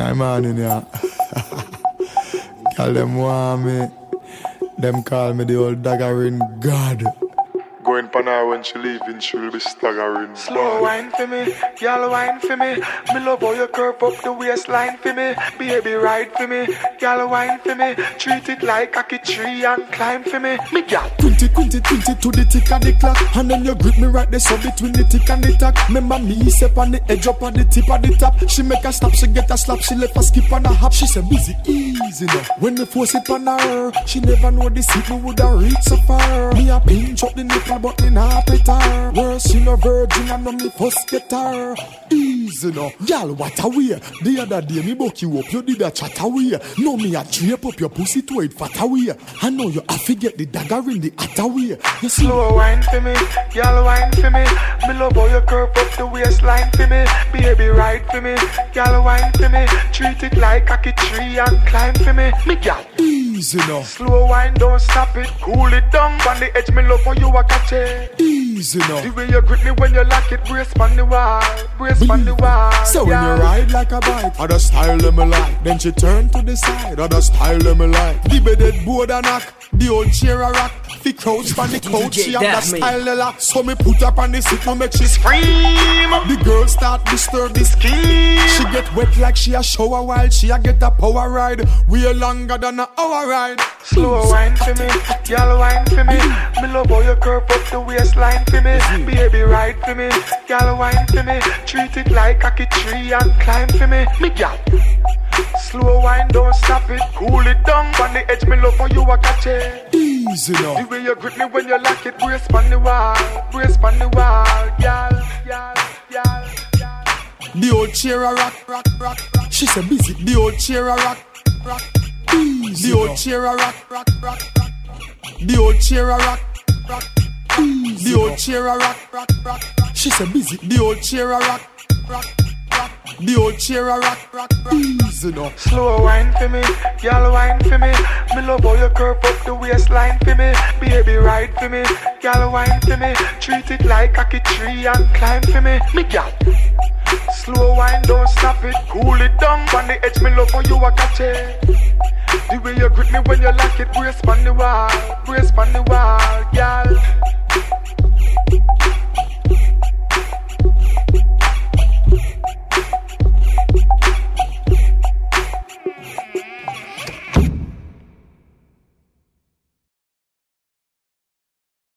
I'm on in here. Call them want me. Them call me the old daggering God. Going pan her when she leaving, she will be staggering. Slow wine for me, y'all wine for me. Me love how you curve up the waistline for me. Baby ride for me, y'all wine for me. Treat it like a key tree and climb for me. Me gal. 20 to the tick of the clock. And then you grip me right there so between the tick and the tack. Remember me step on the edge up on the tip of the top. She make a stop, she get a slap, she left a skip on a hop. She say busy, easy now. When me force it on her, she never know the seat me woulda reach so far. Me a pinch up the nipple but me nah pet her. Worse she no virgin and no me first get her. Easy now, y'all what a way. The other day me buck you up, you did a chat away. No me a drape up your pussy to it fat away. I know you have to get the dagger in the hat away. You see? Slow wine for me, y'all wine for me. Me love how you curve up the waistline for me. Baby ride for me, y'all wine for me. Treat it like a key tree and climb for me. Me gal. Easy now. Slow wine, don't stop it, cool it down. On the edge, me love how you a catch it. Easy now. The way you grip me when you lock it, brace on the wall, brace on the wall. So when you ride like a bike, other style them like. Then she turn to the side, other style them like. The bedded board a knock, the old chair a rock. The crouch on the couch, she have that style a lock. So me put up on the seat, no make she scream. The girl start disturb the scheme. She get wet like she a shower while she a get a power ride. Way longer than an hour ride. Slow wine for me, y'all wine for me. Me love how you curve up the waistline for me. Baby ride for me, y'all wine for me. Treat it like a key tree and climb for me. Me gal. Slow wine, don't stop it, cool it down. On the edge, me love how you a catch it. Easy now. The way you grip me when you lock it, brace on the wall, brace on the wall, y'all. The old chair a rock, rock, rock, rock. She said busy. The old chair a rock, rock. Easy. The old chair a rock, rock, rock, rock. The old chair a rock, rock. Easy. The old chair a rock, rock, rock, rock. She said busy. The old chair a rock, rock, rock. The old chair a rock, rock, rock. Easy now. Slow wine for me, y'all wine for me. Me love how you curve up the waistline for me. Baby ride for me, y'all wine for me. Treat it like a key tree and climb for me. Me gal. Slow wine, don't stop it, cool it down. On the edge, me love how you a catch it. The way you grip me when you lock it, brace on the wall, y'all.